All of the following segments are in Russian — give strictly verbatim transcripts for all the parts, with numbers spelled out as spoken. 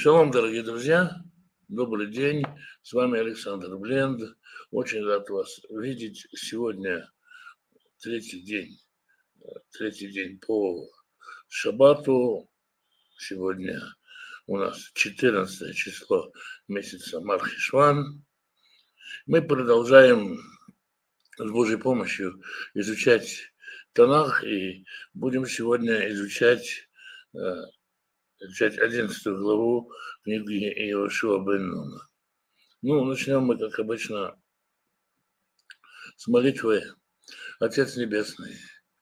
Шалом, дорогие друзья, добрый день, с вами Александр Бленд, очень рад вас видеть. Сегодня третий день, третий день по шаббату, сегодня у нас четырнадцатое число месяца Мар-Хешван. Мы продолжаем с Божьей помощью изучать Танах и будем сегодня изучать изучать одиннадцатую главу книги Йеошуа бен Нуна. Ну, начнем мы, как обычно, с молитвы. Отец Небесный,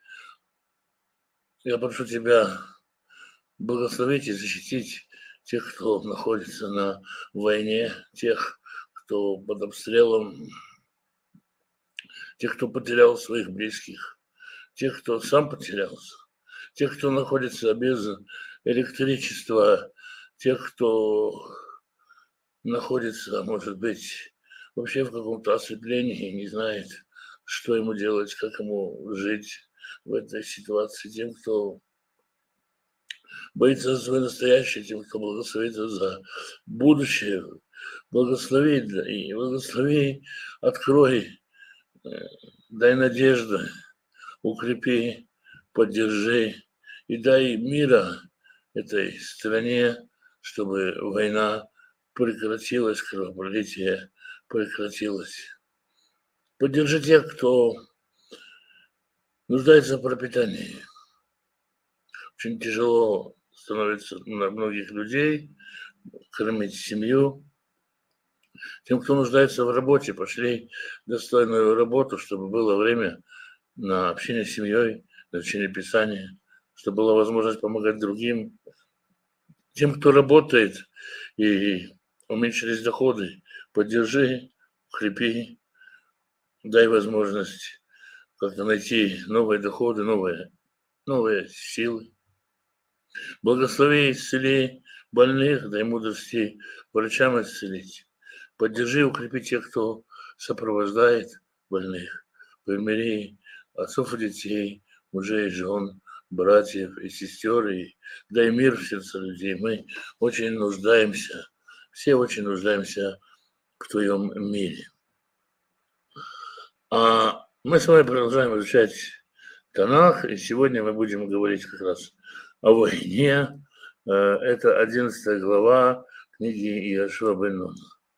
я прошу Тебя благословить и защитить тех, кто находится на войне, тех, кто под обстрелом, тех, кто потерял своих близких, тех, кто сам потерялся, тех, кто находится без электричества, тех, кто находится, может быть, вообще в каком-то ослеплении и не знает, что ему делать, как ему жить в этой ситуации, тем, кто боится за свое настоящее, тем, кто благословит за будущее. Благослови и благослови, открой, дай надежды, укрепи, поддержи и дай мира этой стране, чтобы война прекратилась, кровопролитие прекратилось. Поддержи тех, кто нуждается в пропитании. Очень тяжело становится на многих людей кормить семью. Тем, кто нуждается в работе, пошли достойную работу, чтобы было время на общение с семьей, на изучение Писания, чтобы была возможность помогать другим. Тем, кто работает и уменьшились доходы, поддержи, укрепи, дай возможность как-то найти новые доходы, новые, новые силы. Благослови, исцели больных, дай мудрости врачам исцелить. Поддержи, укрепи тех, кто сопровождает больных. Примири отцов и детей, мужей и жен, братьев и сестер, и дай мир в сердце людей. Мы очень нуждаемся, все очень нуждаемся в Твоем мире. А мы с вами продолжаем изучать Танах, и сегодня мы будем говорить как раз о войне. Это одиннадцатая глава книги Йеошуа бен Нуна.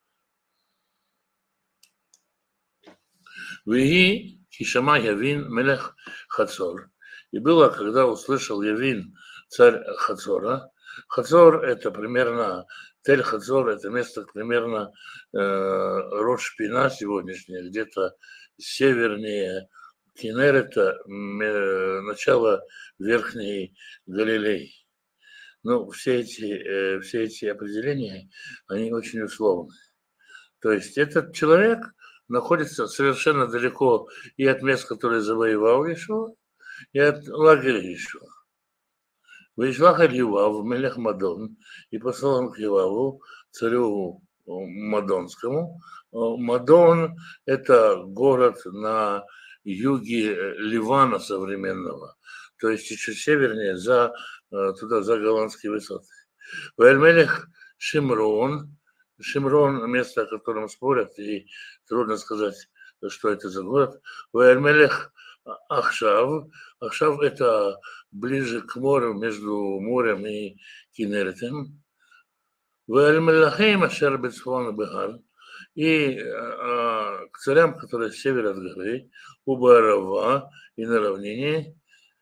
Веги кишама Явин мелех Хацор. И было, когда услышал Явин, царь Хацора. Хацор – это примерно, Тель-Хацор – это место примерно э, Рош-Пина сегодняшняя, где-то севернее Кинерета, э, начало Верхней Галилеи. Ну, все эти, э, все эти определения, они очень условны. То есть этот человек находится совершенно далеко и от мест, которые завоевал Иешуа, и от лагеря Иешуа. Вышла Юав, Мелех Мадон, и послал он к Юаву, царю Мадонскому. Мадон – это город на юге Ливана современного, то есть еще севернее, за, туда, за голландские высоты. Вэльмелех Шимрон, Шимрон – место, о котором спорят, и трудно сказать, что это за город. Вэльмелех Ахшав. Ахшав – это ближе к морю, между морем и Кинеретом. Вэльмелахейм Ашер Бецфон Бехар. И а, к царям, которые с севера от горы, у Барава и на равнине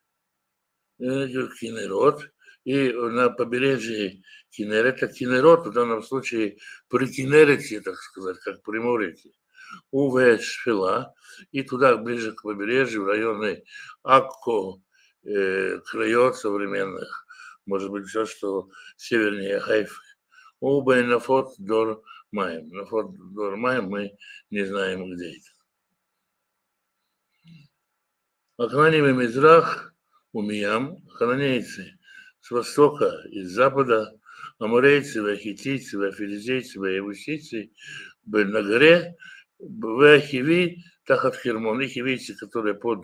Кинерот, и на побережье Кинерета, Кинерот в данном случае при Кинерете, так сказать, как при Мореке, у Шфила, и туда ближе к побережью, в районе Акко, э, краев современных, может быть, все, что севернее Хайфы. У Байнафот Дор Маем. Нафот Дор Маем мы не знаем, где это. Акнаним и Мизрах, Умиям, хананейцы с востока и с запада, аморейцы, вахитийцы, вафилизейцы, ваевусийцы, на горе, вахиви, Тахат Хермон, их видите, которые под,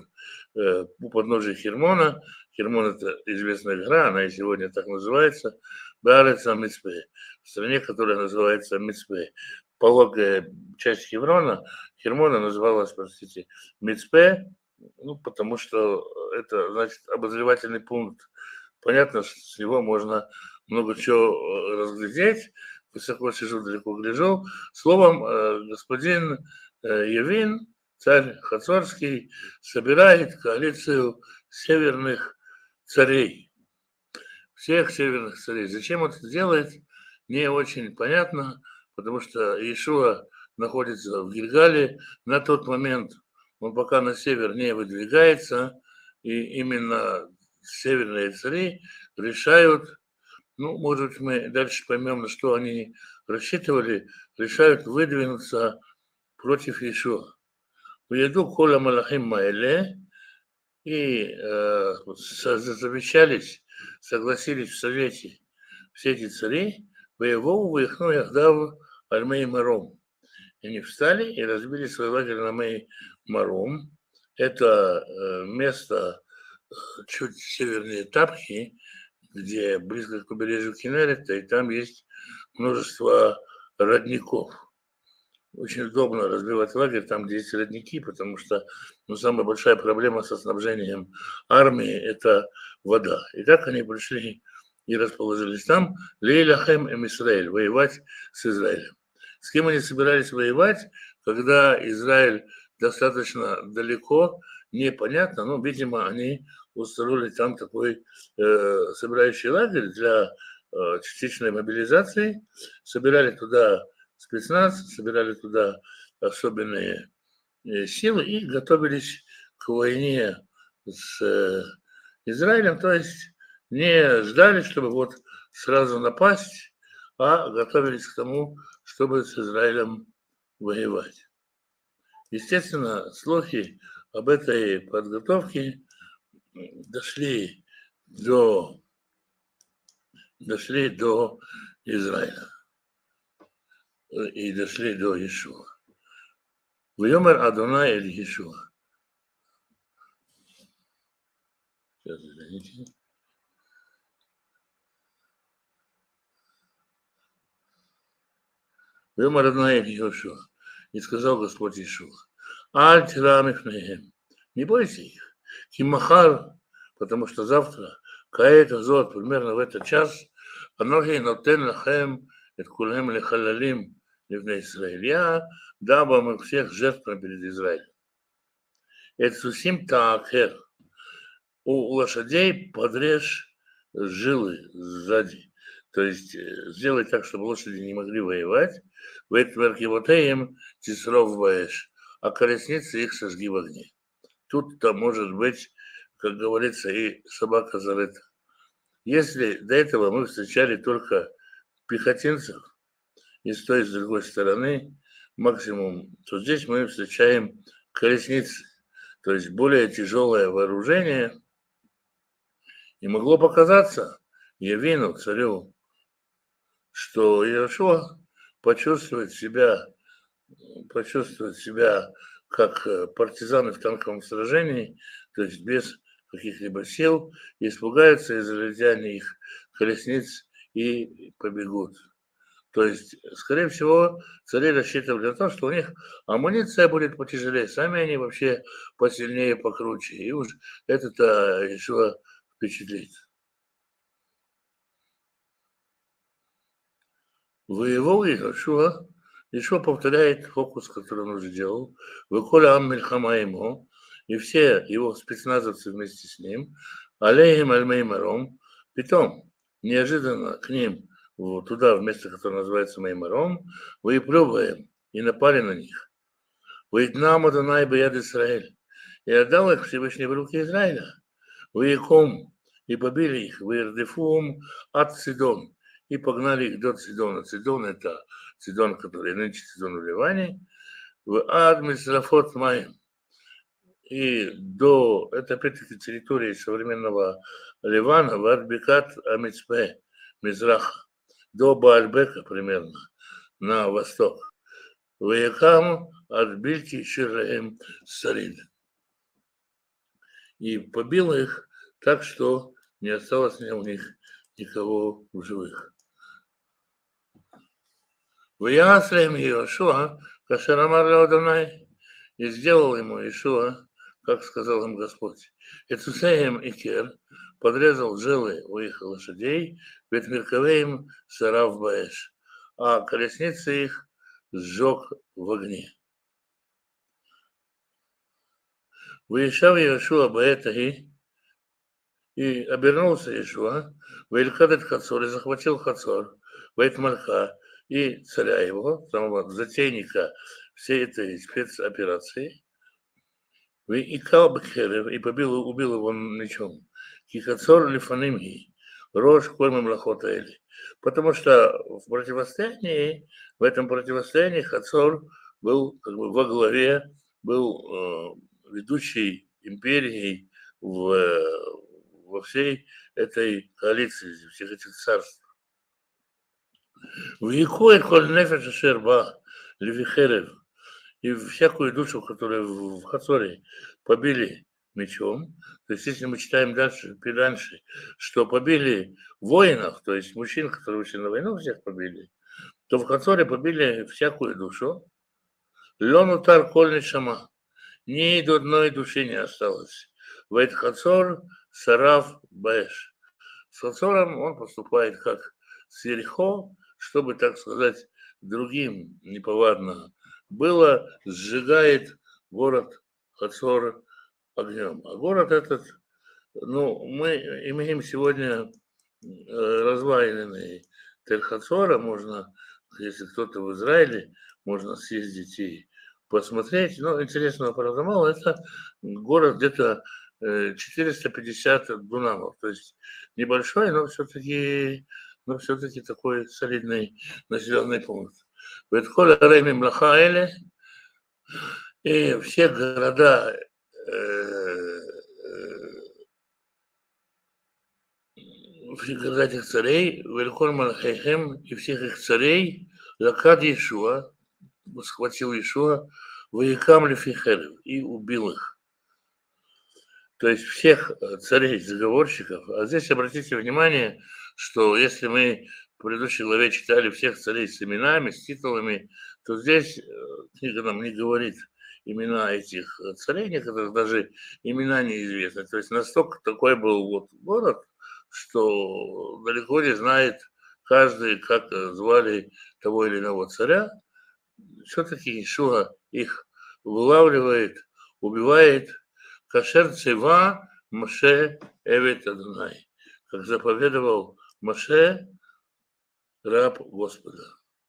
у подножия Хермона. Хермон — это известная гора, она и сегодня так называется. Баарец Мицпе, в стране, которая называется Мицпе. Пологая часть Хеврона, Хермона называлась, простите, Мицпе, ну, потому что это, значит, обозревательный пункт. Понятно, что с него можно много чего разглядеть. Высоко сижу, далеко гляжу. Словом, господин Явин, царь Хацорский, собирает коалицию северных царей. Всех северных царей. Зачем он это делает, не очень понятно, потому что Иешуа находится в Гильгале. На тот момент он пока на север не выдвигается, и именно северные цари решают, ну, может быть, мы дальше поймем, на что они рассчитывали, решают выдвинуться против Иешуа. Уеду кола малахим маэле, и э, завещались, согласились в совете все эти цари, воевал выехну яхдав альмей маром. И они встали и разбили свой лагерь на Мей Маром. Это э, место чуть севернее Тапхи, где близко к побережью Кинерета, и там есть множество родников. Очень удобно разбивать лагерь там, где есть родники, потому что ну, самая большая проблема со снабжением армии – это вода. И так они пришли и расположились там, лейляхэм эм Исраэль, воевать с Израилем. С кем они собирались воевать, когда Израиль достаточно далеко, непонятно, но, видимо, они устроили там такой э, собирающий лагерь для э, частичной мобилизации, собирали туда спецназ, собирали туда особенные силы и готовились к войне с Израилем, то есть не ждали, чтобы вот сразу напасть, а готовились к тому, чтобы с Израилем воевать. Естественно, слухи об этой подготовке дошли до, дошли до Израиля и дошли до Иешуа. Вьомер Адонай эль Иешуа. Сейчас, извините. Вьомер Адонай эль Иешуа. И сказал Господь Иешуа: Аль тира мифнеhem. Не бойся их. Кимахар, потому что завтра, каэт азот, примерно в этот час, анохи нотен лахем эт кулем лехалалим ливней Исраэль. Я дам вам всех жертвам перед Израилем. Это сусим таакер. У лошадей подрежь жилы сзади. То есть сделай так, чтобы лошади не могли воевать. В этом архивотеем тисров баэш, а колесницы их сожги в огне. Тут-то может быть, как говорится, и собака зарыта. Если до этого мы встречали только пехотинцев и с той, и с другой стороны, максимум, то здесь мы встречаем колесницы, то есть более тяжелое вооружение. И могло показаться Явину, царю, что Иешуа почувствует себя, почувствует себя как партизаны в танковом сражении, то есть без каких-либо сил, испугаются израильтяне их колесниц и побегут. То есть, скорее всего, цари рассчитывали на то, что у них амуниция будет потяжелее, сами они вообще посильнее, покруче. И уж это-то еще впечатлит. Воевал Иешуа, Иешуа повторяет фокус, который он уже делал. Выколя ам мильхама ему, и все его спецназовцы вместе с ним, алейхим альмей маром, питом, неожиданно к ним, вот туда, в место, которое называется Меймаром, выплевываем и напали на них. Выиднам Адонай бияд Исраэль, и отдал их Всевышний в руки Израиля. Выеком, и побили их, выердефум от Сидон, и погнали их до Сидона. Сидон — это Сидон, который нынче Сидон в Ливане, в ад Мисрафот Маем. И до, это опять-таки территории современного Ливана, в Адбикат Амицпе, Мизраха, до Баальбека примерно, на восток. Ваякам от бильти шираем сарид. И побил их так, что не осталось у них никого в живых. Ваяслем Иошуа, кашер амар Адонай, и сделал ему Иешуа, как сказал им Господь. Эцусеем и Кер подрезал жилы у их лошадей, ведь Меркавеем сарав баэш, а колесницы их сжег в огне. Выезжал Иешуа баэтаги, и обернулся Иешуа, Ваилькадет Хацор, и захватил Хацор, Ваит Мальха, и царя его, самого затейника всей этой спецоперации, и Кал Бекерев, и побил, убил его мечом. Кихацор Лифанимги, Рош Кольмам Лахотаэли. Потому что в противостоянии, в этом противостоянии Хацор был как бы во главе, был э, ведущей империей в, во всей этой коалиции, всех этих царств. В Якуэ Коль Нефеш Шерба, Левихерев, и всякую душу, которую в Хацоре побили мечом, то есть если мы читаем дальше, дальше, что побили воинов, то есть мужчин, которые вышли на войну, всех побили, то в Хацоре побили всякую душу. Лёнутар Коль Шама, ни до одной души не осталось. Вейт Хацор Сарав Бэш. С Хацором он поступает как с Ерихо, чтобы, так сказать, другим неповадно было, сжигает город Хацор огнем. А город этот, ну, мы имеем сегодня разваленный Тель-Хацора, можно, если кто-то в Израиле, можно съездить и посмотреть. Но интересного, правда, мало. Это город где-то четыреста пятьдесят дунамов, то есть небольшой, но все-таки, но все-таки такой солидный населенный пункт. Ветхоля Рейми Млахаэле, и все города все города этих царей, Вельколь Малахейхем, и всех их царей, Лакад Иешуа, схватил Иешуа, Ваикам Лефихерев, и убил их. То есть всех царей, заговорщиков. А здесь обратите внимание, что если мы в предыдущей главе читали всех царей с именами, с титулами, то здесь книга нам не говорит имена этих царей, некоторых даже имена неизвестны. То есть настолько такой был вот город, что далеко не знает каждый, как звали того или иного царя. Все-таки Иешуа их вылавливает, убивает. Кашер Цева Моше Эвет Адонай, как заповедовал Моше, раб Господа.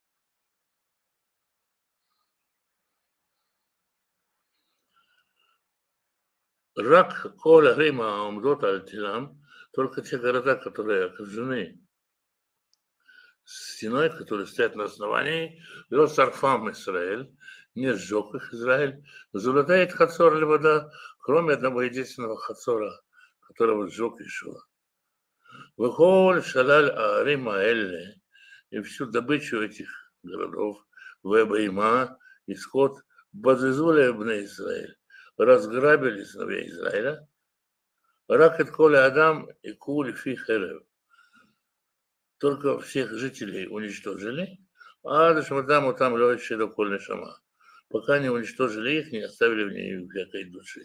Рак Коля Рима Амдота Альтилам, только те города, которые окружены стеной, которые стоят на основании, Лёс Сарфам Израиль, не сжег их Израиль, Зулатает Хацор Левада, кроме одного единственного Хацора, которого сжег Иешуа. Выхоль Шалаль Аарима Элле, и всю добычу этих городов, Вебаима, Исход, Базизуля Бне Израиль, разграбили сыновей Израиля, Ракет Коля Адам и Кули Фихерев. Только всех жителей уничтожили, а Дашмадаму там лёще до Кольны Шама. Пока не уничтожили их, не оставили в ней всякой души.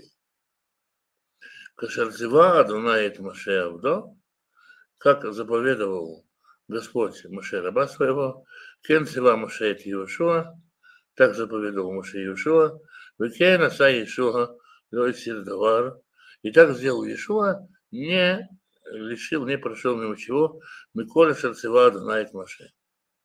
Кашарцева Адунает Моше Авдо, как заповедовал Господь Моше раба своего, Кенцева Моше Иешуа, так заповедовал Моше Иешуа, Векена Са Иешуа Лойсир Давар, и так сделал Иешуа, не лишил, не прошел мимо чего, Миколя Шарцева Адунает Моше.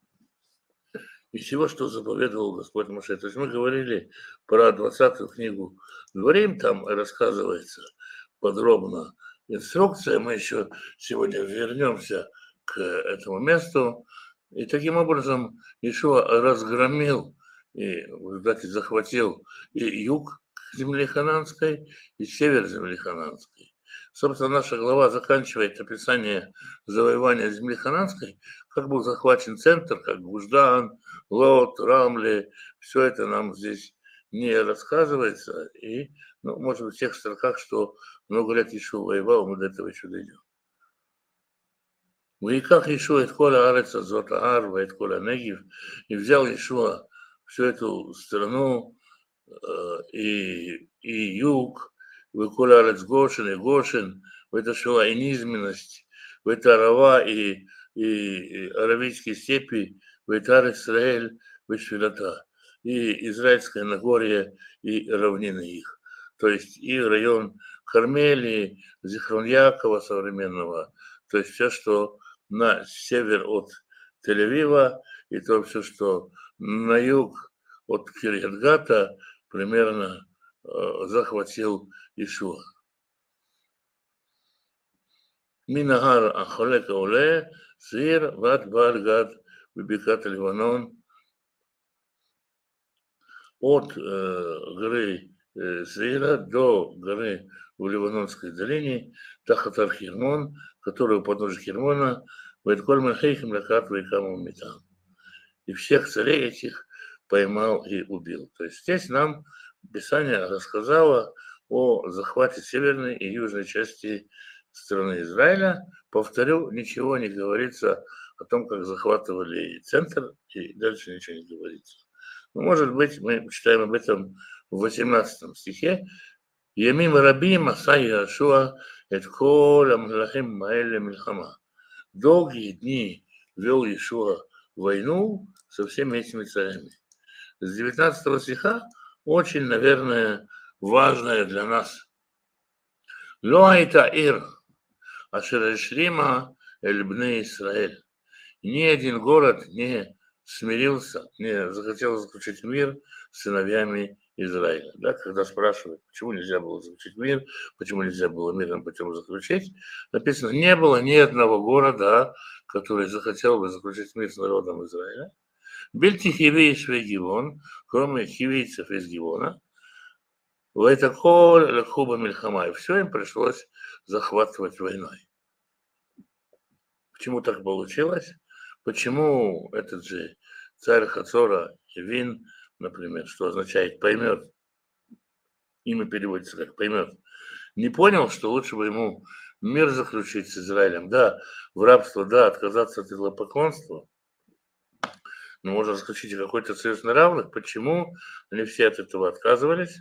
И всего, что заповедовал Господь Моше. То есть мы говорили про двадцатую книгу Дворим, там рассказывается подробно инструкция. Мы еще сегодня вернемся к этому месту. И таким образом Иешуа разгромил и в результате захватил и юг земли хананской, и север земли хананской. Собственно, наша глава заканчивает описание завоевания земли хананской, как был захвачен центр, как Гуждан, Лот, Рамли, все это нам здесь не рассказывается, и, ну, может быть, в тех строках, что много лет Иешуа воевал, мы до этого еще дойдем. Ваиках Иешуа эт кола арец азот аар, ваэт кола негив, и взял Иешуа всю эту страну, э, и, и юг, в кола арец Гошин, и Гошин, в это шла и низменность, в это Арава, и, и, и аравийские степи, в это Израиль, в Швилата, и Израильское Нагорье, и равнины их. То есть и район Кармелии, Зихрон-Якова современного, то есть все, что на север от Тель-Авива, и то все, что на юг от Кирьят-Гата, примерно э, захватил Ишуа. Минагар Ахолека Оле, Сир, Ват Бальгад, Бибикат Ливанон, от э, горы э, Сира до горы в Ливанонской долине, Тахатар Хермон, который у подножия Хермона, Вайтколь Мальхейхем Лакат Вайкаму Митам. И всех царей этих поймал и убил. То есть здесь нам Писание рассказало о захвате северной и южной части страны Израиля. Повторю, ничего не говорится о том, как захватывали центр, и дальше ничего не говорится. Но, может быть, мы читаем об этом в восемнадцатом стихе. Ямим рабим аса Яшуа эт кол амлахим маэле мильхама. Долгие дни вел Иешуа войну со всеми этими царями. С девятнадцатого стиха очень, наверное, важное для нас. Лоайта ир ашерешрима эльбне Исраэль. Ни один город не смирился, не захотел заключить мир с сыновьями Израиля. Да, когда спрашивают, почему нельзя было заключить мир, почему нельзя было мирным путем заключить, написано, не было ни одного города, который захотел бы заключить мир с народом Израиля. Бельти хиви и Гивон, кроме хивийцев из Гивона, в это коль лекхуба мильхама, и все им пришлось захватывать войной. Почему так получилось? Почему этот же царь Хацора, Явин, например, что означает поймет, имя переводится как поймет, не понял, что лучше бы ему мир заключить с Израилем, да, в рабство, да, отказаться от идолопоклонства, но можно заключить и какой-то союз на равных. Почему они все от этого отказывались?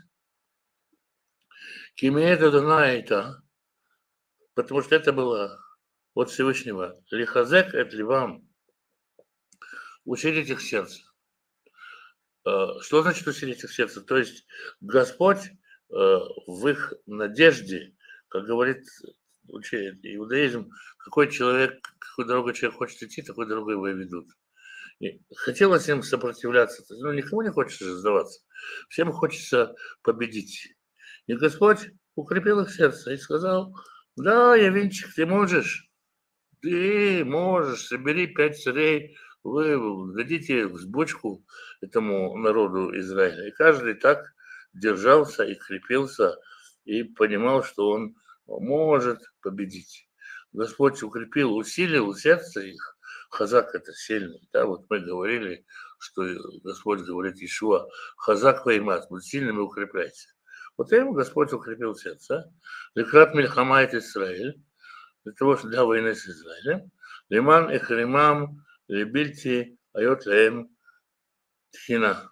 Кимеэта Данаита, потому что это было от Всевышнего. Лихазек это ливам, усилить их сердце. Что значит усилить их сердце? То есть Господь в их надежде, как говорит иудаизм, какой человек, какой дорогой человек хочет идти, такой дорогой его и ведут. И хотелось им сопротивляться, ну никому не хочется сдаваться, всем хочется победить. И Господь укрепил их сердце и сказал, да, Явинчик, ты можешь, ты можешь, собери пять царей, вы дадите взбучку этому народу Израиля. И каждый так держался и крепился, и понимал, что он может победить. Господь укрепил, усилил сердце их. Хазак это сильный. Да, вот мы говорили, что Господь говорит Иешуа, Хазак ваймат, будь сильным и укрепляйся. Вот им Господь укрепил сердце. Лекрат мильхама это Израиль, для того, что для войны с Израилем. Лиман и Харимам, Лебильти, Айот Лаэм, Тхина.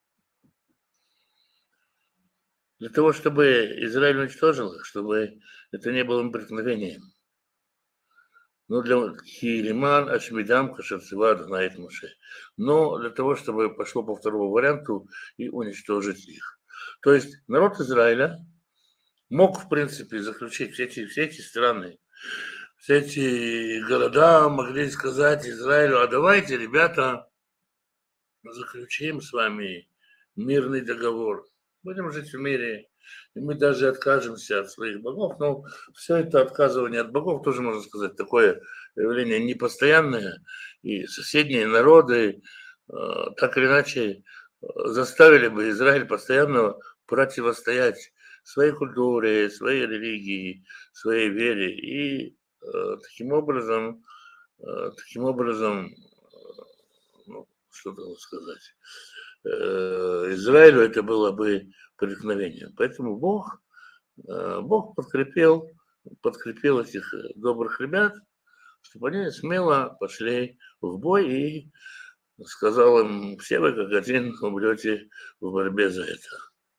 Для того, чтобы Израиль уничтожил их, чтобы это не было им преткновением. Но для Хилиман, Ашмидам, Кашерцева, знает Моше. Но для того, чтобы пошло по второму варианту и уничтожить их. То есть народ Израиля мог, в принципе, заключить все эти, все эти страны, все эти города могли сказать Израилю, а давайте, ребята, заключим с вами мирный договор. Будем жить в мире, и мы даже откажемся от своих богов. Но все это отказывание от богов, тоже можно сказать, такое явление непостоянное. И соседние народы так или иначе заставили бы Израиль постоянно противостоять своей культуре, своей религии, своей вере. И э, таким образом, э, таким образом, э, ну, что должен сказать, Израилю это было бы преткновением. Поэтому Бог, Бог подкрепил, подкрепил этих добрых ребят, чтобы они смело пошли в бой, и сказал им: все вы как один умрете в борьбе за это.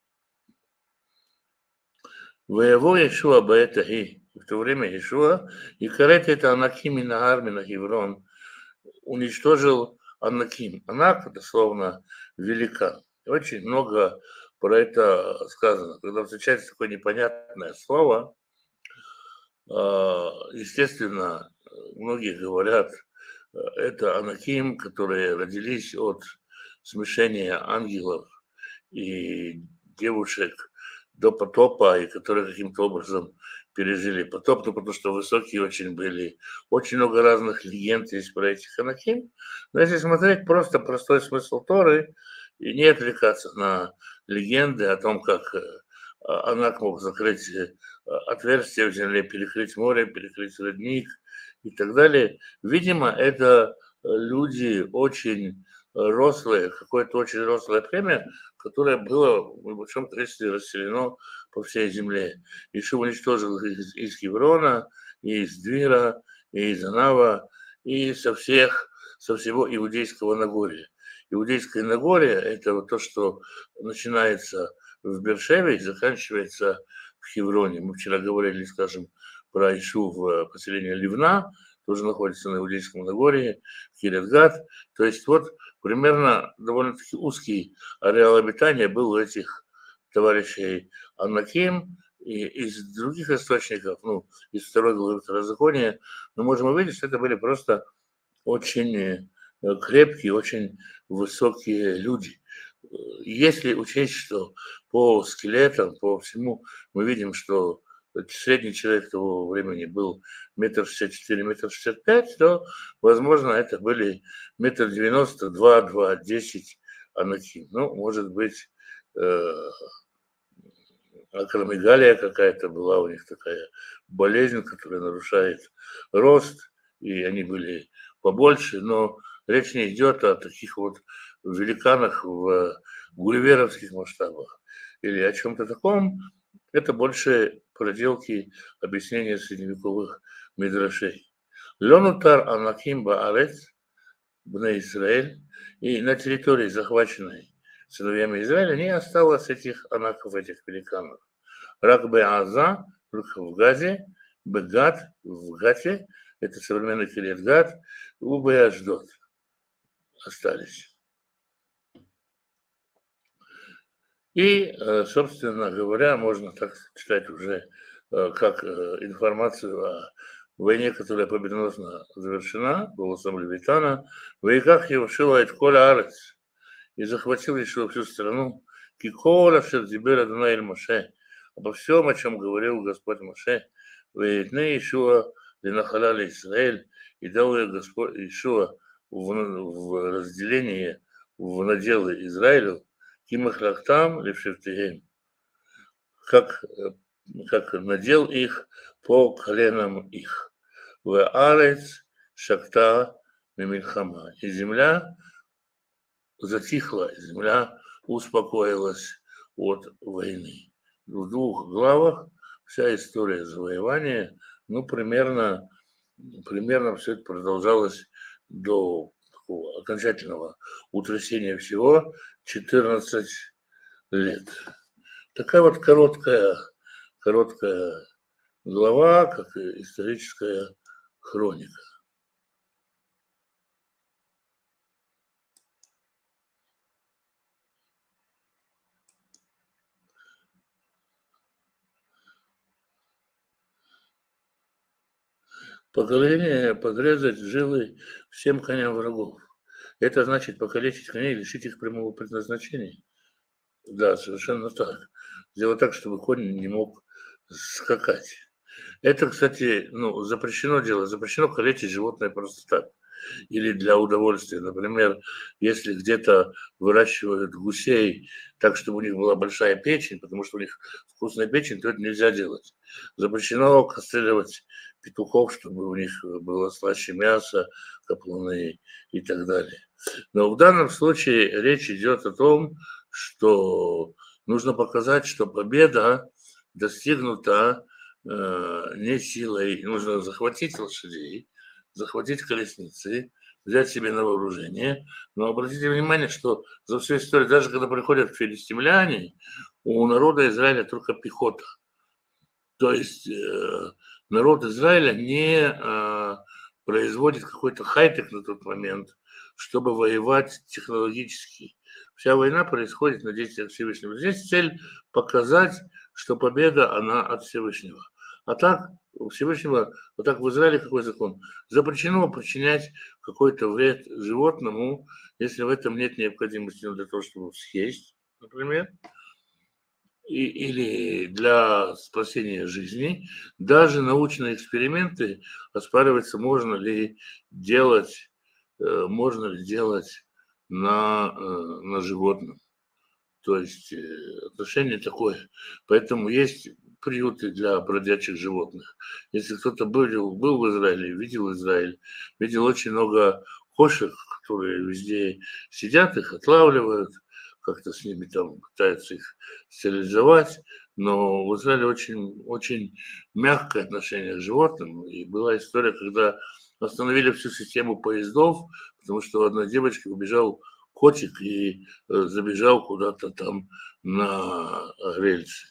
Воево Иешуа баэтахи. В то время Иешуа, и карет это Анаким и Нагар мина Хеврон, уничтожил Анаким. Анак, дословно, великан. Очень много про это сказано. Когда встречается такое непонятное слово, естественно, многие говорят, это Анаким, которые родились от смешения ангелов и девушек до потопа, и которые каким-то образом пережили потоп, ну, потому что высокие очень были. Очень много разных легенд есть про этих Анаким. Но если смотреть просто простой смысл Торы и не отвлекаться на легенды о том, как Анак мог закрыть отверстие в земле, перекрыть море, перекрыть родник и так далее, видимо, это люди очень рослые, какое-то очень рослое племя, которое было в большом количестве расселено по всей земле. Ишуа уничтожил из, из Хеврона, и из Двира, и из Анава, и со всех, со всего Иудейского Нагорья. Иудейское Нагорье – это вот то, что начинается в Бершеве и заканчивается в Хевроне. Мы вчера говорили, скажем, про Ишу в поселении Ливна, тоже находится на Иудейском Нагорье, Кирьят-Гат. То есть вот примерно довольно-таки узкий ареал обитания был у этих товарищей Анаким. И из других источников, ну, из второй главы Второзакония, мы можем увидеть, что это были просто очень крепкие, очень высокие люди. Если учесть, что по скелетам, по всему, мы видим, что средний человек того времени был метр шестьдесят четыре, метр шестьдесят пять, то, возможно, это были метр девяносто два, два десять Анаким. Ну, может быть, э, акромегалия какая-то была, у них такая болезнь, которая нарушает рост, и они были побольше, но речь не идет о таких вот великанах в гулливеровских масштабах или о чем-то таком. Это больше проделки объяснения средневековых мидрашей. Лёнутар Анаким Баарец, Бне Израиль, и на территории, захваченной сыновьями Израиля, не осталось этих анаков, этих великанов. Рак Беаза, только в Газе, Бегат, в Гате, это современный Кирьят-Гат, у Беаждот остались. И, собственно говоря, можно так читать уже как информацию о войне, которая победоносно завершена голосом Левитана. В веках Евшила от Коля Арец, и захватил еще всю страну, Кикола Шердибер Адонай эль Моше, обо всем, о чем говорил Господь Моше, Вейтне Ишуа Ленахаля Израиль, и дал Господь Ишуа в, в разделение, в наделы Израилю, Кимахлахтам Левшевтегем, как, как надел их по коленам их. В Арец Шакта Мемильхама, и земля затихла, земля успокоилась от войны. В двух главах вся история завоевания, ну, примерно, примерно все это продолжалось до такого окончательного утрясения всего четырнадцать лет. Такая вот короткая, короткая глава, как и историческая хроника. Поколение подрезать жилы всем коням врагов. Это значит покалечить коней, лишить их прямого предназначения. Да, совершенно так. Сделать так, чтобы конь не мог скакать. Это, кстати, ну, запрещено делать. Запрещено калечить животное просто так. Или для удовольствия. Например, если где-то выращивают гусей так, чтобы у них была большая печень, потому что у них вкусная печень, то это нельзя делать. Запрещено кастрировать петухов, чтобы у них было слаще мясо, каплуны и так далее. Но в данном случае речь идет о том, что нужно показать, что победа достигнута э, не силой, нужно захватить лошадей, захватить колесницы, взять себе на вооружение. Но обратите внимание, что за всю историю, даже когда приходят филистимляне, у народа Израиля только пехота. То есть э, народ Израиля не э, производит какой-то хай-тек на тот момент, чтобы воевать технологически. Вся война происходит на действиях Всевышнего. Здесь цель показать, что победа, она от Всевышнего. А так, у Всевышнего, вот так в Израиле какой закон? Запрещено причинять какой-то вред животному, если в этом нет необходимости для того, чтобы съесть, например, и, или для спасения жизни. Даже научные эксперименты оспариваются, можно ли делать, э, можно ли делать на, э, на животном. То есть э, отношение такое. Поэтому есть приюты для бродячих животных. Если кто-то был, был в Израиле, видел Израиль, видел очень много кошек, которые везде сидят, их отлавливают, как-то с ними там пытаются их стерилизовать. Но в Израиле очень, очень мягкое отношение к животным. И была история, когда остановили всю систему поездов, потому что у одной девочки убежал котик и э, забежал куда-то там на рельсы.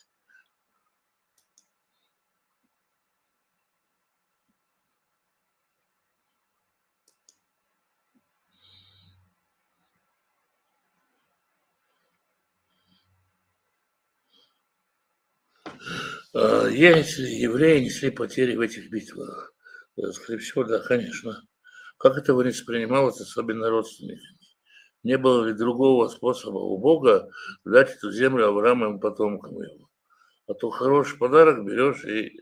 А, если евреи несли потери в этих битвах, э, скорее всего, да, конечно. Как это воспринималось, особенно родственниками? Не было ли другого способа у Бога дать эту землю Аврааму и потомкам его? А то хороший подарок берешь и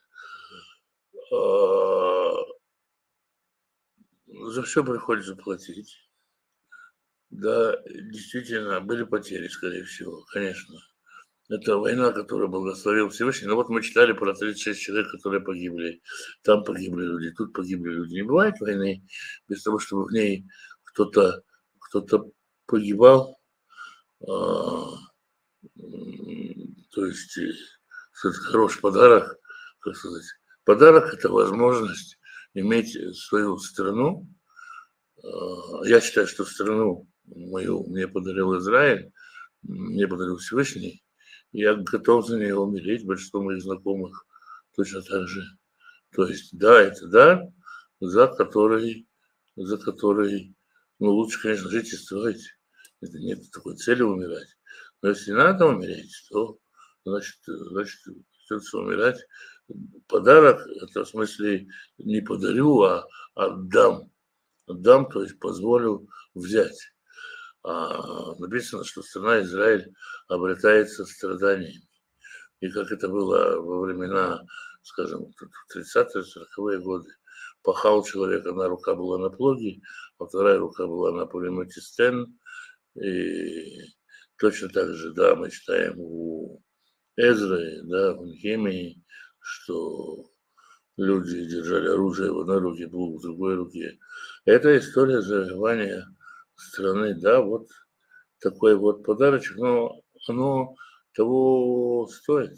э, за все приходится платить. Да, действительно, были потери, скорее всего, конечно. Это война, которую благословил Всевышний. Но вот мы читали про тридцать шесть человек, которые погибли. Там погибли люди, тут погибли люди. Не бывает войны без того, чтобы в ней кто-то кто-то погибал. А, то есть это хороший подарок, как сказать. Подарок – это возможность иметь свою страну. Я считаю, что страну мою мне подарил Израиль, мне подарил Всевышний. Я готов за нее умереть, большинство моих знакомых точно так же. То есть, да, это дар, за который, за который, ну, лучше, конечно, жить и строить. Это нет такой цели умирать. Но если надо умереть, то, значит, значит, придется умирать. Подарок, это в смысле не подарю, а отдам. Отдам, то есть позволю взять. А написано, что страна Израиль обретается страданиями. И как это было во времена, скажем, в тридцатые-сороковые годы. Пахал человек, одна рука была на плуге, а вторая рука была на пулемете Стен. И точно так же, да, мы читаем у Эзры, да, в Нехемии, что люди держали оружие в одной руке, плуг в другой руке. Это история завоевания страны, да, вот такой вот подарочек, но оно того стоит.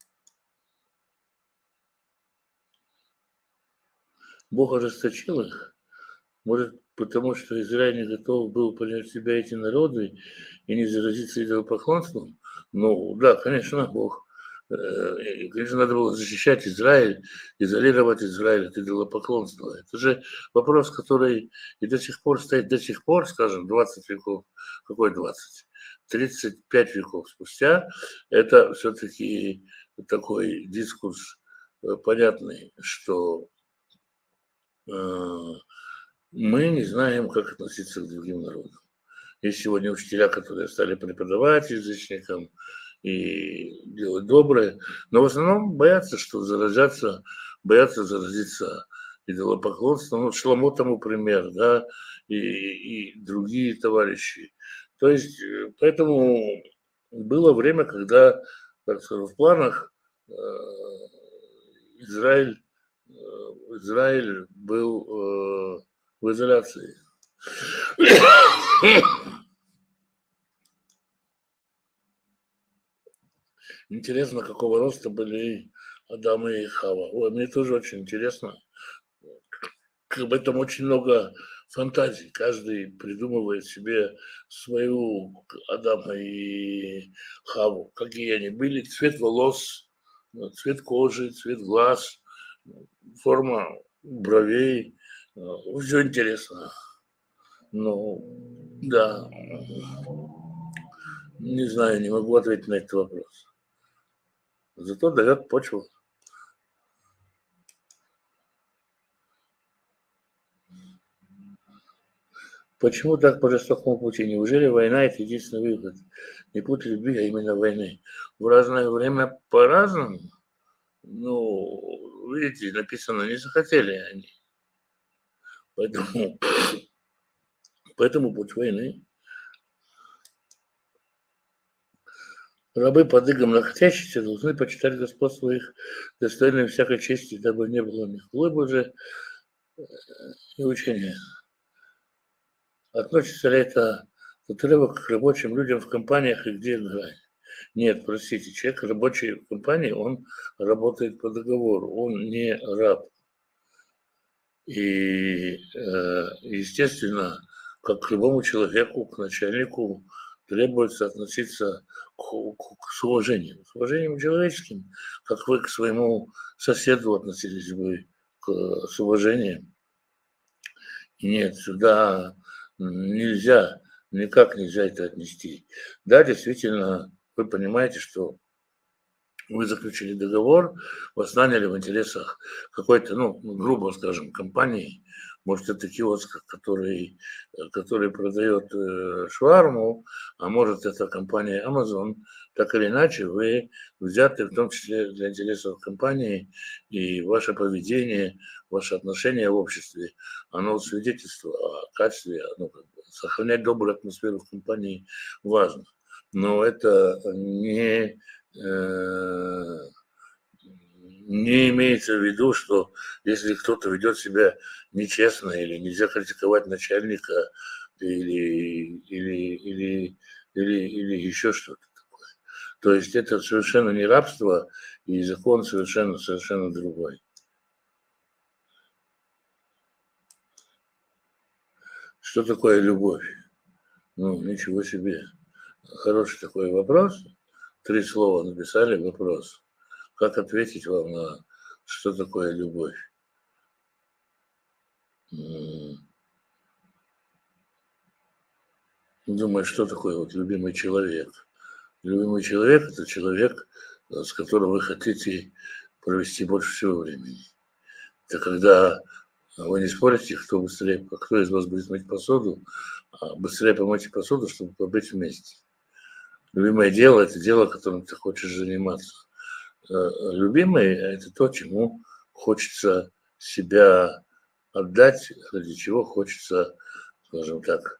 Бог ожесточил их, может, потому что Израиль не готов был принять в себя эти народы и не заразиться идолопоклонством. Ну, да, конечно, Бог. э, Конечно, надо было защищать Израиль, изолировать Израиль от идолопоклонства. Это же вопрос, который и до сих пор стоит, до сих пор, скажем, двадцать веков, какой двадцать? тридцать пять веков спустя, это все-таки такой дискурс э, понятный, что э, мы не знаем, как относиться к другим народам. Есть сегодня учителя, которые стали преподавать язычникам и делать доброе, но в основном боятся, что заразятся, боятся заразиться идолопоклонством. Ну, Шломо тому пример, да, и, и другие товарищи. То есть, э, поэтому было время, когда, так сказать, в планах э, Израиль э, Израиль был э, в изоляции. Интересно, какого роста были Адам и Хава. Ой, мне тоже очень интересно. Об этом очень много фантазий. Каждый придумывает себе свою Адама и Хаву. Какие они были, цвет волос, цвет кожи, цвет глаз, форма бровей. Все интересно. Ну, да. Не знаю, не могу ответить на этот вопрос. Зато дает почву. Почему так по жестокому пути? Неужели война – это единственный выход? Не путь любви, а именно войны. В разное время по-разному. Ну, видите, написано, не захотели они. Поэтому, поэтому путь войны. Рабы под игом находящиеся должны почитать Господь своих достойным всякой чести, дабы не было ни хлоба же и учения. Относится ли это отрывок к рабочим людям в компаниях и где играть? Нет, простите, человек рабочий в компании, он работает по договору, он не раб. И, естественно, как к любому человеку, к начальнику, требуется относиться к, к, с уважением. С уважением человеческим, как вы к своему соседу относились бы к, с уважением. Нет, сюда нельзя, никак нельзя это отнести. Да, действительно, вы понимаете, что вы заключили договор, вас наняли в интересах какой-то, ну, грубо скажем, компании, может, это киоск, который, который продает э, шварму, а может, это компания Amazon. Так или иначе, вы взяты в том числе для интересов компании, и ваше поведение, ваше отношение в обществе, оно свидетельствует о качестве, ну, как бы, сохранять добрую атмосферу в компании важно. Но это не... не имеется в виду, что если кто-то ведет себя нечестно или нельзя критиковать начальника или, или, или, или, или еще что-то такое. То есть это совершенно не рабство, и закон совершенно, совершенно другой. Что такое любовь? Ну, ничего себе. Хороший такой вопрос. Три слова написали вопрос. Как ответить вам на что такое любовь? Думаю, что такое вот любимый человек? Любимый человек – это человек, с которым вы хотите провести больше всего времени. Это когда вы не спорите, кто быстрее, кто из вас будет мыть посуду, а быстрее помойте посуду, чтобы побыть вместе. Любимое дело – это дело, которым ты хочешь заниматься. Любимый – это то, чему хочется себя отдать, ради чего хочется, скажем так,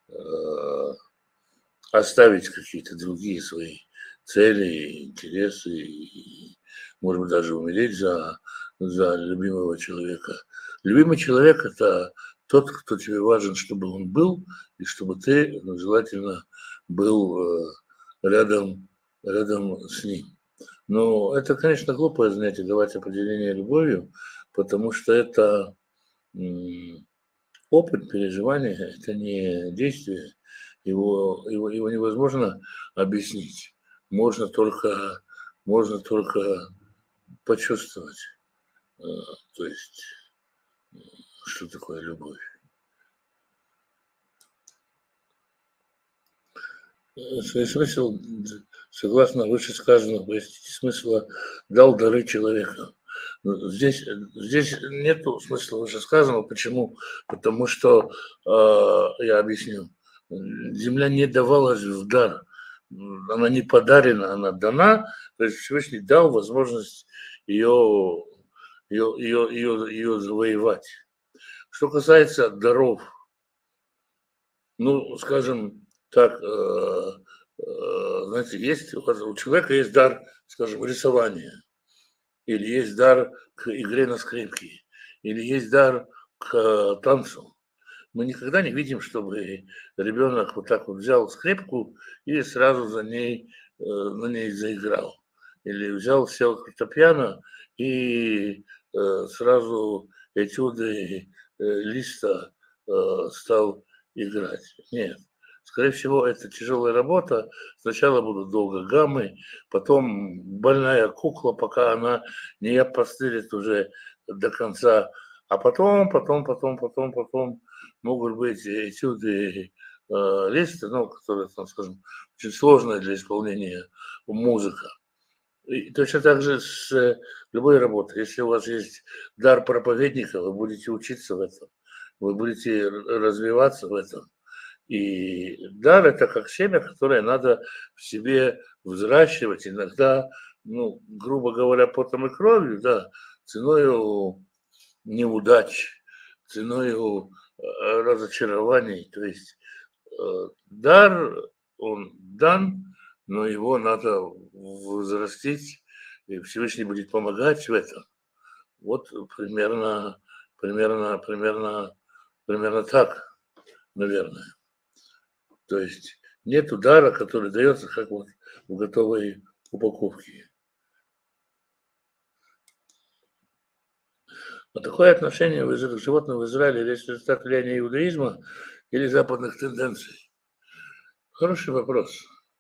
оставить какие-то другие свои цели, интересы, и, может быть, даже умереть за, за любимого человека. Любимый человек – это тот, кто тебе важен, чтобы он был, и чтобы ты, ну, желательно, был рядом, рядом с ним. Но это, конечно, глупое занятие давать определение любовью, потому что это опыт переживания, это не действие, его, его, его невозможно объяснить. Можно только, можно только почувствовать, то есть, что такое любовь. Смысл, согласно вышесказанному, простите, смысла дал дары человека. Здесь, здесь нет смысла вышесказанного. Почему? Потому что, э, я объясню, земля не давалась в дар. Она не подарена, она дана. То есть Всевышний дал возможность ее, ее, ее, ее, ее завоевать. Что касается даров, ну, скажем так, э, э, знаете, есть у человека есть дар, скажем, рисования, или есть дар к игре на скрипке, или есть дар к танцу. Мы никогда не видим, чтобы ребенок вот так вот взял скрипку и сразу за ней, э, на ней заиграл. Или взял, сел к фортепиано и э, сразу этюды э, Листа э, стал играть. Нет. Скорее всего, это тяжелая работа. Сначала будут долго гаммы, потом больная кукла, пока она не опостылит уже до конца. А потом, потом, потом, потом, потом могут быть этюды э, Листа, ну, которые, там, скажем, очень сложная для исполнения музыка. И точно так же с э, любой работой. Если у вас есть дар проповедника, вы будете учиться в этом, вы будете развиваться в этом. И дар – это как семя, которое надо в себе взращивать, иногда, ну, грубо говоря, потом и кровью, да, ценою неудач, ценою э, разочарований. То есть э, дар, он дан, но его надо возрастить, и Всевышний будет помогать в этом. Вот примерно, примерно, примерно, примерно так, наверное. То есть нет удара, который дается как вот в готовой упаковке. А такое отношение к животным в Израиле есть результат влияния иудаизма или западных тенденций? Хороший вопрос.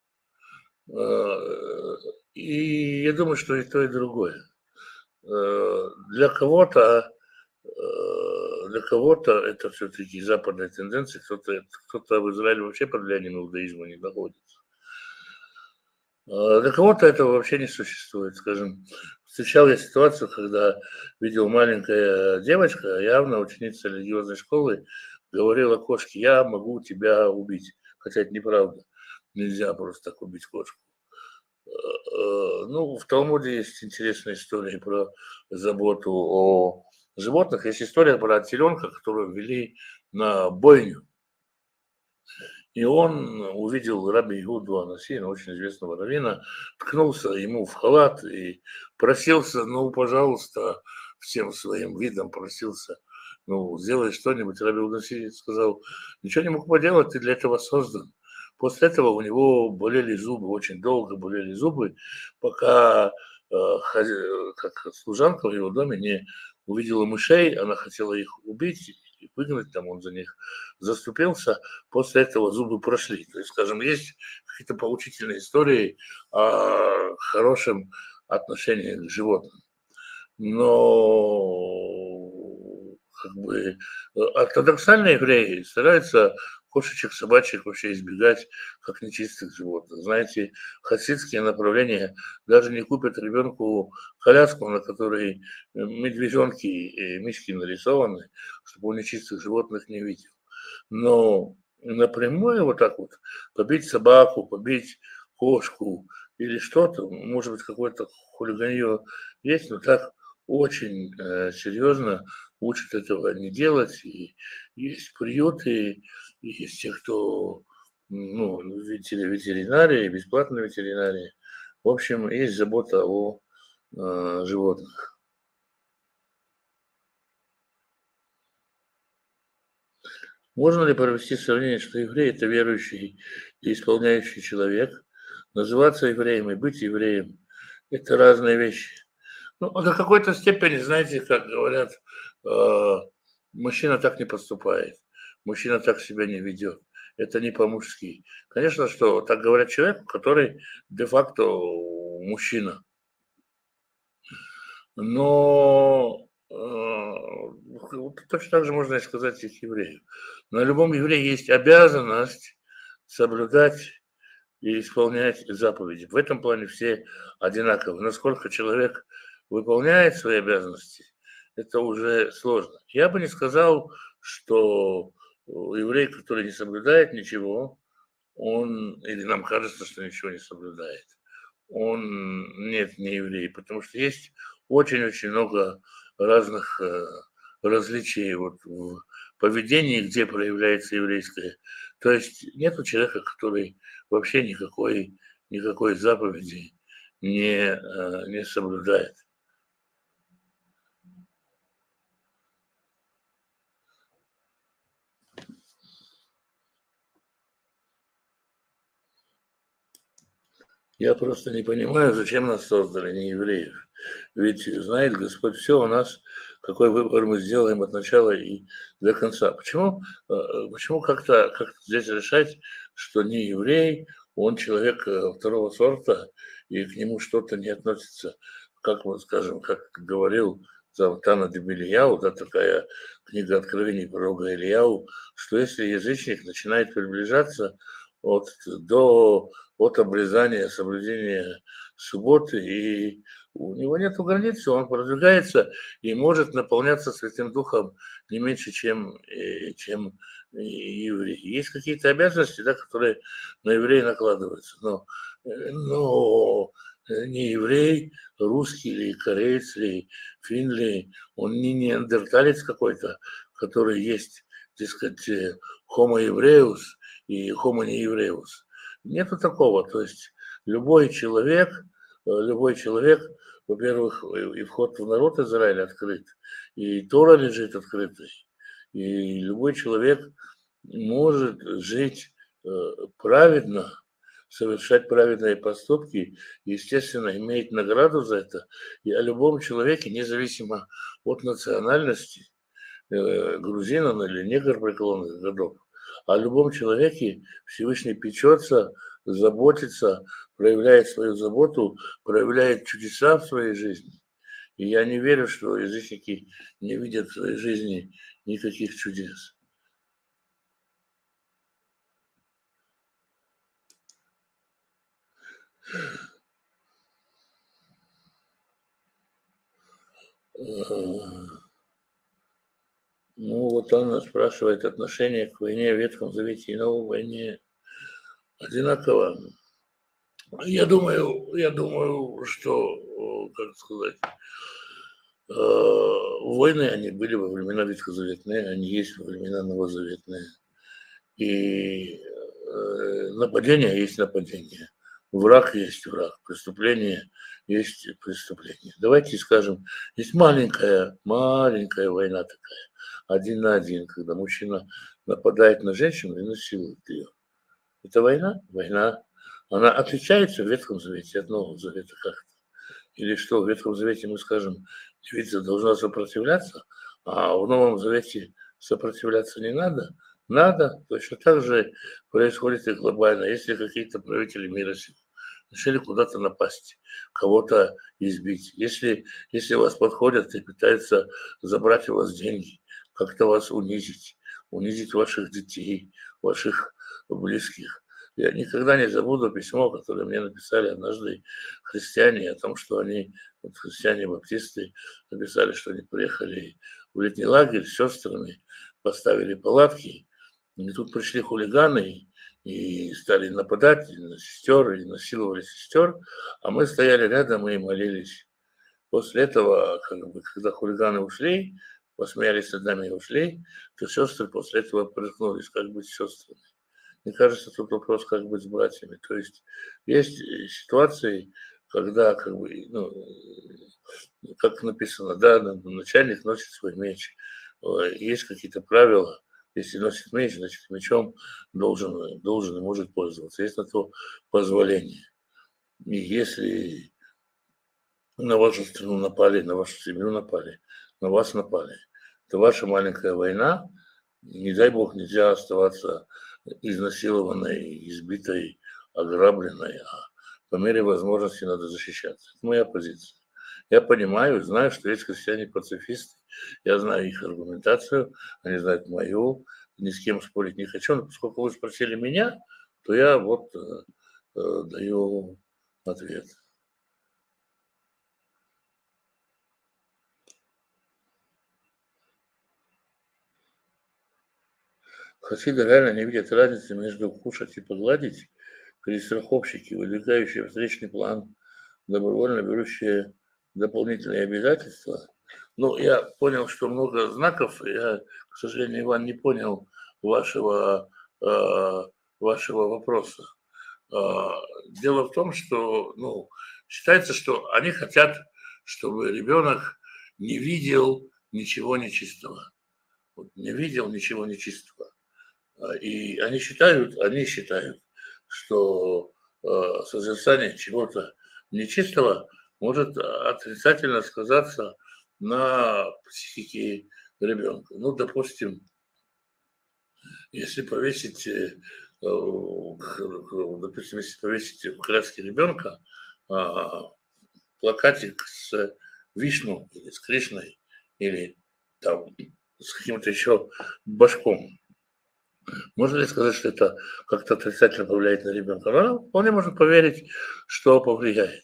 И я думаю, что и то, и другое. Для кого-то для кого-то это все-таки западная тенденция, кто-то, кто-то в Израиле вообще под влиянием иудаизма не находится. Для кого-то этого вообще не существует. Скажем, встречал я ситуацию, когда видел маленькая девочка, явно ученица религиозной школы, говорила кошке: я могу тебя убить. Хотя это неправда. Нельзя просто так убить кошку. Ну, в Талмуде есть интересная история про заботу о животных. Есть история про теленка, которую ввели на бойню. И он увидел раби Иуду Анасина, очень известного раввина, ткнулся ему в халат и просился: ну, пожалуйста, всем своим видом просился, ну, сделай что-нибудь. Раби Иуда сказал: ничего не могу поделать, ты для этого создан. После этого у него болели зубы, очень долго болели зубы, пока э, как служанка в его доме не увидела мышей, она хотела их убить и выгнать, там он за них заступился, после этого зубы прошли. То есть, скажем, есть какие-то поучительные истории о хорошем отношении к животным. Но как бы ортодоксальные евреи стараются кошечек, собачек вообще избегать как нечистых животных. Знаете, хасидские направления даже не купят ребенку коляску, на которой медвежонки и мишки нарисованы, чтобы он нечистых животных не видел. Но напрямую вот так вот побить собаку, побить кошку или что-то, может быть, какое-то хулиганье есть, но так очень э, серьезно учат этого не делать. И есть приюты, и есть те, кто, ну, ветеринарии, бесплатные ветеринарии. В общем, есть забота о э, животных. Можно ли провести сравнение, что еврей – это верующий и исполняющий человек? Называться евреем и быть евреем – это разные вещи. Ну, до какой-то степени, знаете, как говорят, э, мужчина так не поступает, мужчина так себя не ведет. Это не по-мужски. Конечно, что так говорят человеку, который де-факто мужчина. Но э, точно так же можно и сказать и еврею. На любом евреи есть обязанность соблюдать и исполнять заповеди. В этом плане все одинаковы. Насколько человек выполняет свои обязанности, это уже сложно. Я бы не сказал, что еврей, который не соблюдает ничего, он, или нам кажется, что ничего не соблюдает, он нет, не еврей, потому что есть очень-очень много разных э, различий вот в поведении, где проявляется еврейское. То есть нет человека, который вообще никакой, никакой заповеди не, э, не соблюдает. Я просто не понимаю, зачем нас создали, не евреев. Ведь знает Господь все у нас, какой выбор мы сделаем от начала и до конца. Почему, э, почему как-то как здесь решать, что не еврей, он человек э, второго сорта, и к нему что-то не относится, как мы скажем, как говорил Тана де Белияу, да, такая книга откровений пророка Ильяу, что если язычник начинает приближаться от, до, от обрезания, соблюдения субботы, и у него нет границы, он продвигается и может наполняться Святым Духом не меньше, чем, э, чем еврей. Есть какие-то обязанности, да, которые на еврея накладываются, но, э, но не еврей, русский или кореец, или фин ли, он не неандерталец какой-то, который есть, так сказать, homo евреус и homo не евреус. Нету такого, то есть любой человек, любой человек, во-первых, и вход в народ Израиля открыт, и Тора лежит открытой, и любой человек может жить праведно, совершать праведные поступки, естественно, имеет награду за это. И о любом человеке, независимо от национальности, грузин он или негр преклонных годов, о любом человеке Всевышний печется, заботится, проявляет свою заботу, проявляет чудеса в своей жизни. И я не верю, что язычники не видят в своей жизни никаких чудес. Ну, вот она спрашивает, отношение к войне в Ветхом Завете и Новой войне одинаково. Я думаю, я думаю, что, как сказать, войны, они были во времена Ветхозаветные, они есть во времена Новозаветные. И нападение есть нападение. Враг есть враг, преступление есть преступление. Давайте скажем, есть маленькая, маленькая война такая, один на один, когда мужчина нападает на женщину и насилует ее. Это война? Война. Она отличается в Ветхом Завете от Нового Завета как-то? Или что, в Ветхом Завете мы скажем, девица должна сопротивляться, а в Новом Завете сопротивляться не надо? Надо. Точно так же происходит и глобально. Если какие-то правители мира сего решили куда-то напасть, кого-то избить, если, если вас подходят и пытаются забрать у вас деньги, как-то вас унизить, унизить ваших детей, ваших близких. Я никогда не забуду письмо, которое мне написали однажды христиане о том, что они, вот христиане-баптисты, написали, что они приехали в летний лагерь с сестрами, поставили палатки, и тут пришли хулиганы и стали нападать на сестер, и насиловали сестер, а мы стояли рядом и молились. После этого, как бы, когда хулиганы ушли, посмеялись над нами и ушли, то сестры после этого приткнулись, как быть сестрами. Мне кажется, тут вопрос, как быть с братьями. То есть есть ситуации, когда, как бы, ну, как написано, да, начальник носит свой меч. Есть какие-то правила. Если носит меч, значит, мечом должен, должен и может пользоваться. Есть на то позволение. И если на вашу страну напали, на вашу семью напали, на вас напали, то ваша маленькая война, не дай бог, нельзя оставаться изнасилованной, избитой, ограбленной, а по мере возможности надо защищаться. Это моя позиция. Я понимаю, знаю, что есть христиане-пацифисты, я знаю их аргументацию, они знают мою, ни с кем спорить не хочу, но поскольку вы спросили меня, то я вот э, э, даю ответ. Хасиды реально не видят разницы между кушать и погладить. Перестраховщики, выдвигающие встречный план, добровольно берущие дополнительные обязательства. Ну, я понял, что много знаков. Я, к сожалению, Иван, не понял вашего, э, вашего вопроса. Э, дело в том, что, ну, считается, что они хотят, чтобы ребенок не видел ничего нечистого. Вот, не видел ничего нечистого. И они считают, они считают, что созерцание чего-то нечистого может отрицательно сказаться на психике ребенка. Ну, допустим, если повесить, допустим, если повесить в коляске ребенка плакатик с Вишну или с Кришной, или там с каким-то еще башком, можно ли сказать, что это как-то отрицательно повлияет на ребенка? Но вполне можно поверить, что повлияет.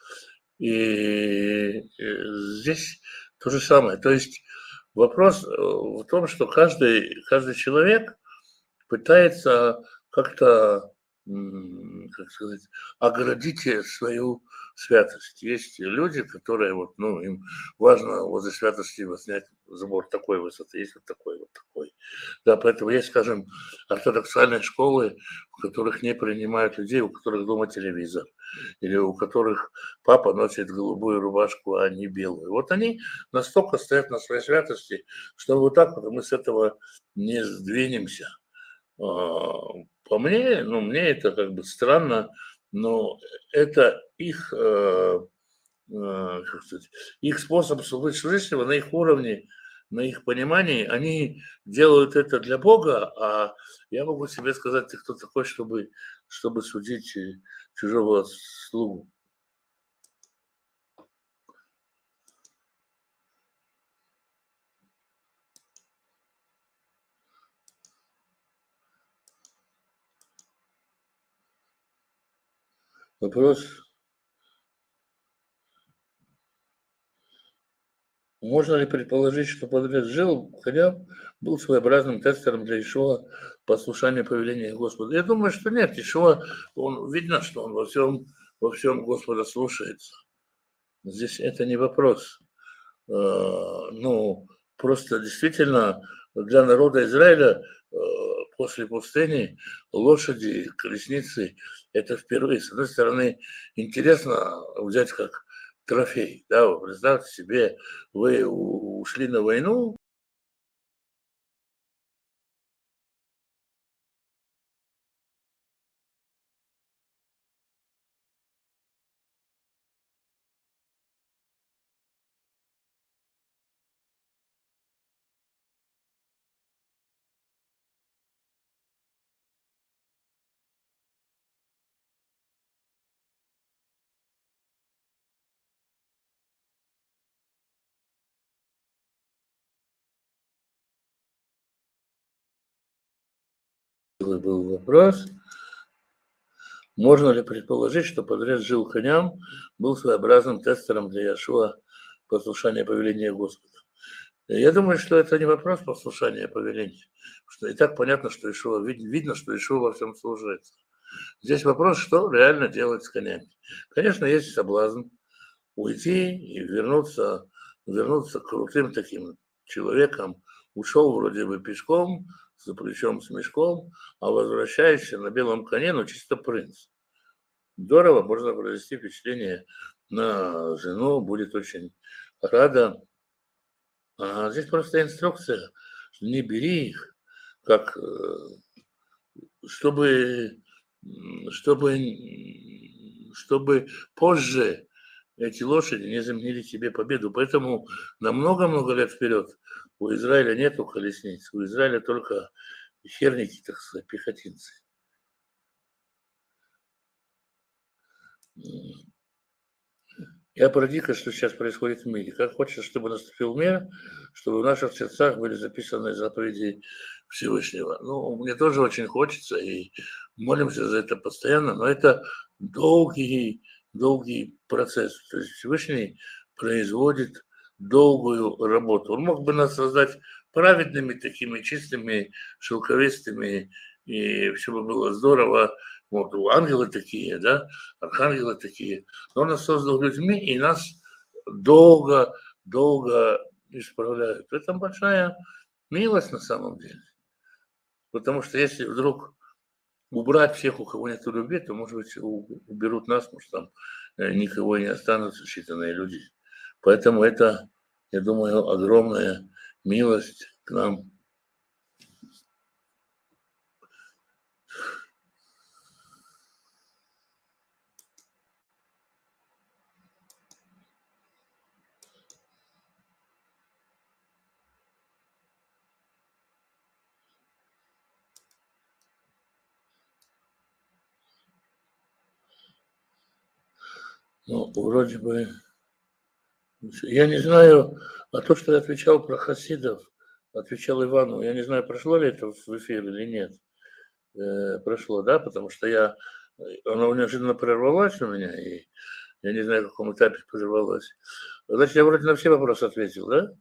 И здесь то же самое. То есть вопрос в том, что каждый, каждый человек пытается как-то, как сказать, оградить свою святость. Есть люди, которые, вот, ну, им важно возле святости вот снять забор такой высоты, есть вот такой, вот такой. Да, поэтому есть, скажем, ортодоксальные школы, в которых не принимают людей, у которых дома телевизор, или у которых папа носит голубую рубашку, а не белую. Вот они настолько стоят на своей святости, что вот так вот мы с этого не сдвинемся. По мне, ну, мне это как бы странно, но это их, э, э, как сказать, их способ слышать на их уровне, на их понимании. Они делают это для Бога, а я могу себе сказать, ты кто такой, чтобы, чтобы судить чужого слугу. Вопрос. Можно ли предположить, что подряд жил, хотя был своеобразным тестером для Ишуа послушания повеления Господа? Я думаю, что нет. Ишуа, он видно, что он во всем, во всем Господа слушается. Здесь это не вопрос. Ну, просто действительно для народа Израиля после пустыни лошади, колесницы – это впервые. С одной стороны, интересно взять как трофей. Да, вы представьте себе, вы ушли на войну, был вопрос, можно ли предположить, что подряд жил коням был своеобразным тестером для Яшуа послушания повеления Господа. Я думаю, что это не вопрос послушания повеления, что и так понятно, что Ишуа, видно, что Ишуа во всем служится. Здесь вопрос, что реально делать с конями. Конечно, есть соблазн уйти и вернуться, вернуться к крутым таким человеком. Ушел вроде бы пешком, за плечом с мешком, а возвращаешься на белом коне, ну чисто принц. Здорово, можно произвести впечатление на жену, будет очень рада. А здесь просто инструкция, не бери их, как, чтобы, чтобы, чтобы позже эти лошади не заменили себе победу. Поэтому на много-много лет вперед у Израиля нету колесниц, у Израиля только херники, так сказать, пехотинцы. Я про дико, что сейчас происходит в мире. Как хочется, чтобы наступил мир, чтобы в наших сердцах были записаны заповеди Всевышнего. Ну, мне тоже очень хочется, и молимся за это постоянно, но это долгий, долгий процесс. То есть Всевышний производит долгую работу. Он мог бы нас создать праведными, такими чистыми, шелковистыми, и все бы было здорово. Вот, ангелы такие, да, архангелы такие. Но он нас создал людьми, и нас долго, долго исправляют. Это большая милость на самом деле. Потому что если вдруг убрать всех, у кого нет любви, то, может быть, уберут нас, может, там никого не останутся считанные люди. Поэтому это, я думаю, огромная милость к нам. Ну, вроде бы, я не знаю, а то, что я отвечал про хасидов, отвечал Ивану, я не знаю, прошло ли это в эфир или нет. Э, прошло, да, потому что я, оно неожиданно прервалось у меня, и я не знаю, в каком этапе прервалось. Значит, я вроде на все вопросы ответил, да?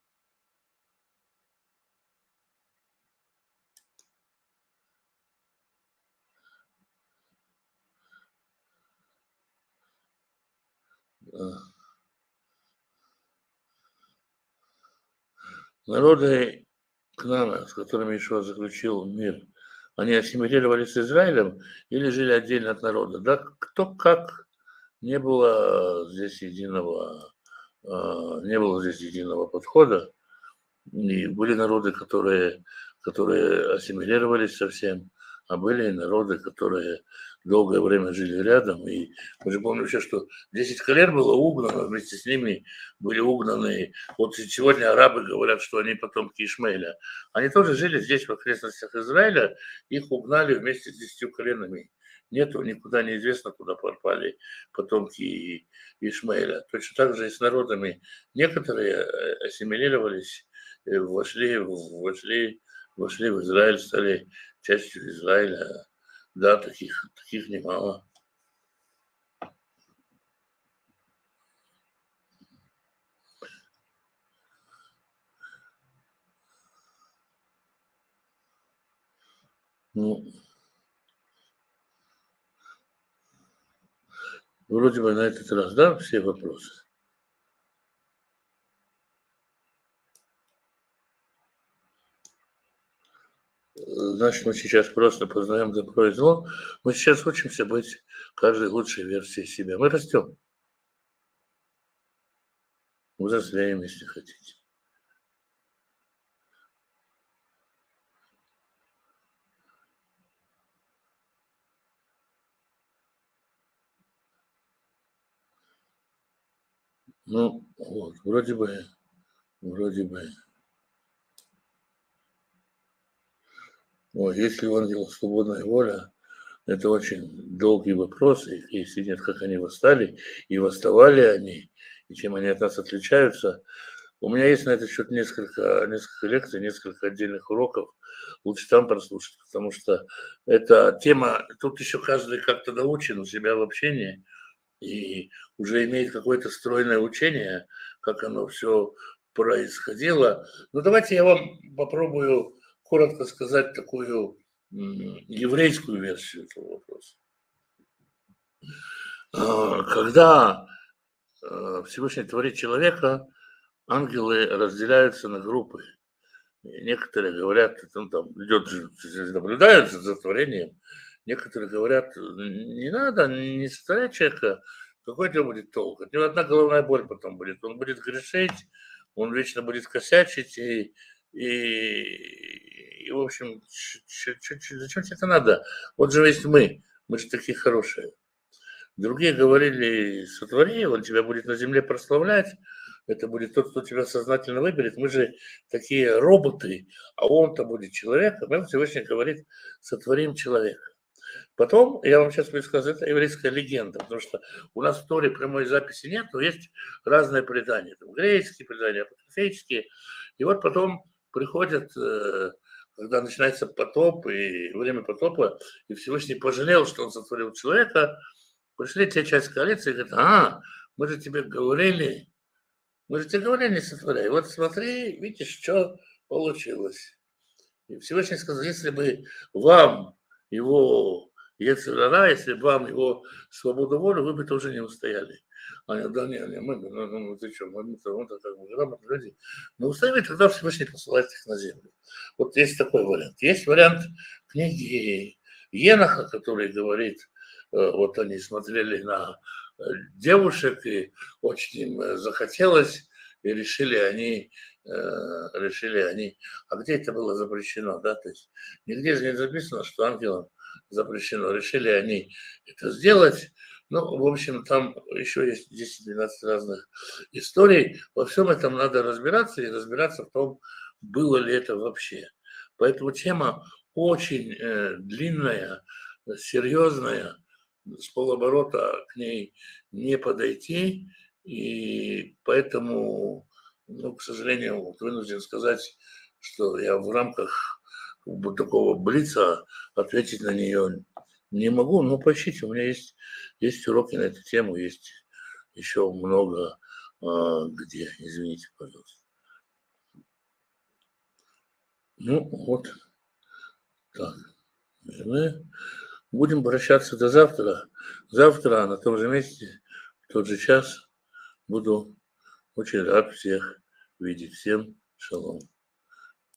Народы Кнаана, с которыми Ишуа заключил мир, они ассимилировались с Израилем или жили отдельно от народа? Да, кто как, не было здесь единого, а, не было здесь единого подхода. И были народы, которые, которые ассимилировались совсем, а были народы, которые долгое время жили рядом. И мы же помним еще, что десять колен было угнано, вместе с ними были угнаны. Вот сегодня арабы говорят, что они потомки Ишмаэля. Они тоже жили здесь, в окрестностях Израиля, их угнали вместе с десятью коленами. Нету, никуда неизвестно, куда пропали потомки Ишмаэля. Точно так же и с народами. Некоторые ассимилировались, вошли, вошли, вошли в Израиль, стали частью Израиля. Да, таких, таких немало. Ну, вроде бы на этот раз, да, все вопросы. Значит, мы сейчас просто познаем добро и зло. Мы сейчас учимся быть каждой лучшей версией себя. Мы растем. Взрослеем, если хотите. Ну, вот, вроде бы, вроде бы. Вот, если Евангелие свободная воля, это очень долгий вопрос, и если нет, как они восстали, и восставали они, и чем они от нас отличаются. У меня есть на этот счет несколько, несколько лекций, несколько отдельных уроков. Лучше там прослушать, потому что эта тема, тут еще каждый как-то научен у себя в общении и уже имеет какое-то стройное учение, как оно все происходило. Но давайте я вам попробую коротко сказать такую еврейскую версию этого вопроса. Когда Всевышний творит человека, ангелы разделяются на группы. И некоторые говорят, ну, там идет, наблюдают за творением, некоторые говорят, не надо, не сотворять человека, какой у него будет толк? От него одна головная боль потом будет. Он будет грешить, он вечно будет косячить, и, и, и в общем, зачем тебе это надо? Вот же есть мы, мы же такие хорошие. Другие говорили, сотвори, он тебя будет на земле прославлять, это будет тот, кто тебя сознательно выберет. Мы же такие роботы, а он-то будет человеком. И Всевышний говорит, сотворим человека. Потом, я вам сейчас перескажу, это еврейская легенда, потому что у нас в Торе прямой записи нет, но есть разные предания. Там греческие предания, апокрифические. И вот потом приходят, когда начинается потоп и время потопа, и Всевышний пожалел, что он сотворил человека, пришли те часть коалиции и говорят, а, мы же тебе говорили, мы же тебе говорили, не сотворяй. Вот смотри, видишь, что получилось. И Всевышний сказал, если бы вам его Ецер-ара, если бы вам его свободу воли, вы бы тоже не устояли. Они, да не, не, мы, ну, ну, ты что, мы, мы, мы как бы грамотные люди. Но устояли, тогда Всевышний посылает их на землю. Вот есть такой вариант. Есть вариант книги Еноха, который говорит, вот они смотрели на девушек, и очень им захотелось, и решили они, решили они, а где это было запрещено, да, то есть нигде же не записано, что ангелам запрещено, решили они это сделать. Ну, в общем, там еще есть десять-двенадцать разных историй, во всем этом надо разбираться, и разбираться в том, было ли это вообще. Поэтому тема очень э, длинная, серьезная. с полоборота к ней не подойти, и поэтому, ну, к сожалению, вынужден сказать, что я в рамках такого блица ответить на нее не могу, но поищите, у меня есть, есть уроки на эту тему, есть еще много где, извините, пожалуйста. Ну, вот так. Мы будем прощаться до завтра. Завтра на том же месте, в тот же час буду очень рад всех видеть. Всем шалом.